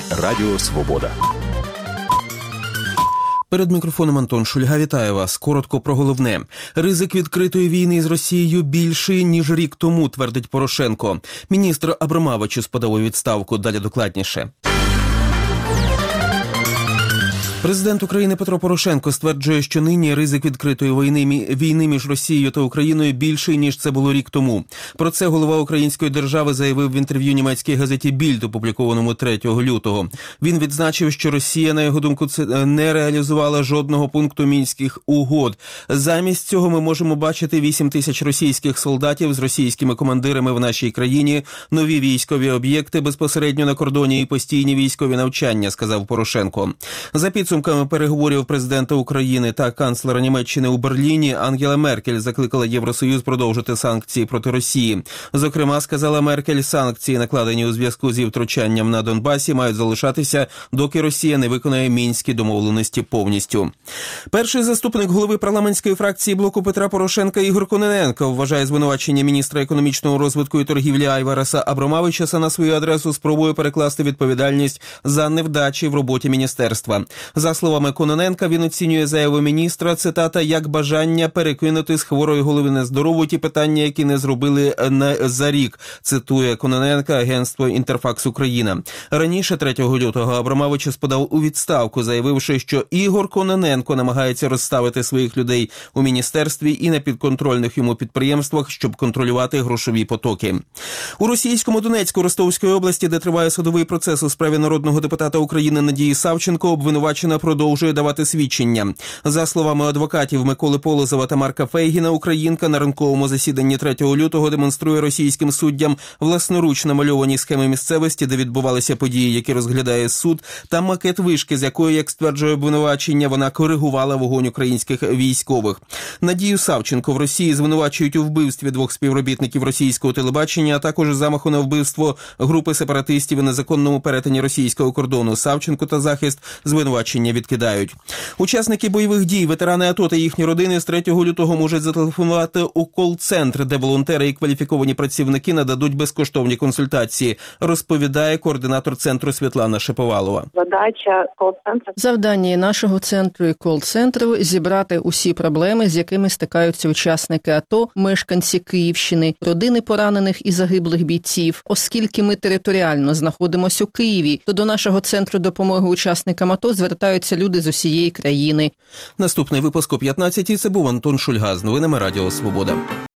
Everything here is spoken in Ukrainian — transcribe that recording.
Радіо Свобода. Перед мікрофоном Антон Шульга. Вітаю вас. Коротко про головне. Ризик відкритої війни з Росією більший, ніж рік тому, твердить Порошенко. Міністр Абрамавичус подав у відставку. Далі докладніше. Президент України Петро Порошенко стверджує, що нині ризик відкритої війни між Росією та Україною більший, ніж це було рік тому. Про це голова української держави заявив в інтерв'ю німецькій газеті «Більд», опублікованому 3 лютого. Він відзначив, що Росія, на його думку, не реалізувала жодного пункту Мінських угод. Замість цього ми можемо бачити 8 тисяч російських солдатів з російськими командирами в нашій країні, нові військові об'єкти безпосередньо на кордоні і постійні військові навчання, сказав Порошенко. За підсумками переговорів президента України та канцлера Німеччини у Берліні, Ангела Меркель закликала Євросоюз продовжити санкції проти Росії. Зокрема, сказала Меркель, санкції, накладені у зв'язку зі втручанням на Донбасі, мають залишатися, доки Росія не виконає мінські домовленості повністю. Перший заступник голови парламентської фракції блоку Петра Порошенка Ігор Кононенко вважає звинувачення міністра економічного розвитку і торгівлі Айвараса Абрамавичуса на свою адресу спробою перекласти відповідальність за невдачі в роботі міністерства. За словами Кононенка, він оцінює заяву міністра, цитата, як бажання перекинути з хворої голови на здорову ті питання, які не зробили за рік, цитує Кононенка агентство «Інтерфакс Україна». Раніше 3 лютого Абрамавичус подав у відставку, заявивши, що Ігор Кононенко намагається розставити своїх людей у міністерстві і на підконтрольних йому підприємствах, щоб контролювати грошові потоки. У російському Донецьку Ростовської області, де триває судовий процес у справі народного депутата України Надії Савченко, обвинувачена продовжує давати свідчення. За словами адвокатів Миколи Полозова та Марка Фейгіна, українка на ранковому засіданні 3 лютого демонструє російським суддям власноруч намальовані схеми місцевості, де відбувалися події, які розглядає суд, та макет вишки, з якої, як стверджує обвинувачення, вона коригувала вогонь українських військових. Надію Савченко в Росії звинувачують у вбивстві 2 співробітників російського телебачення, а також замаху на вбивство групи сепаратистів і незаконному перетині російського кордону. Савченко та захист звинувачення відкидають. Учасники бойових дій, ветерани АТО та їхні родини з 3 лютого можуть зателефонувати у кол-центр, де волонтери і кваліфіковані працівники нададуть безкоштовні консультації, розповідає координатор центру Світлана Шаповалова. Завдання нашого центру і кол-центру – зібрати усі проблеми, з якими стикаються учасники АТО, мешканці Київщини, родини поранених і загиблих бійців. Оскільки ми територіально знаходимося у Києві, то до нашого центру допомоги учасникам АТО звертаються люди з усієї країни. Наступний випуск о 15-й. Це був Антон Шульга з новинами Радіо Свобода.